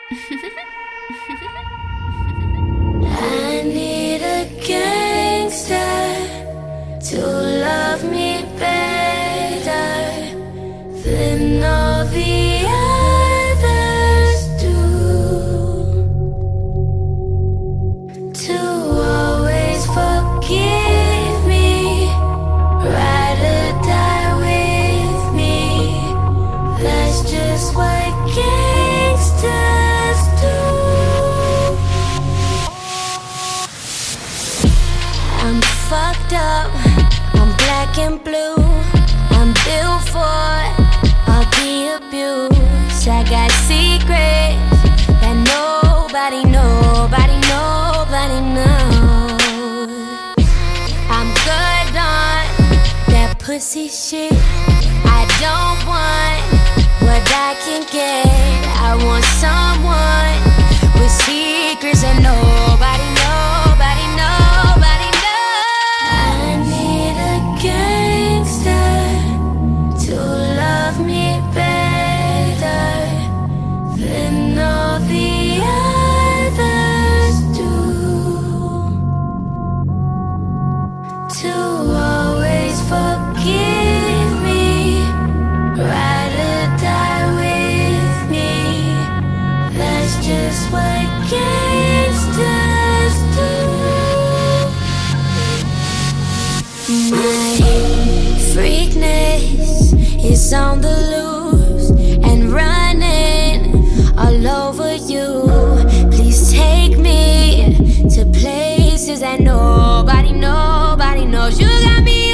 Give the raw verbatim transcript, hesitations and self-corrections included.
I need a gangster to love me better than all the others do, to always forgive me, ride or die with me. That's just what gangsters do. I'm fucked up, I'm black and blue, I'm built for all the abuse. I got secrets that nobody, nobody, nobody knows. I'm good on that pussy shit. I don't want what I can get. I want someone with secrets that nobody, nobody, nobody knows. I need a gangster to love me better than all the others do, to always forgive me, ride or die with me. That's just what gangsters do. My freakness is on the loose and running all over you. Please take me to places that nobody, nobody knows. You got me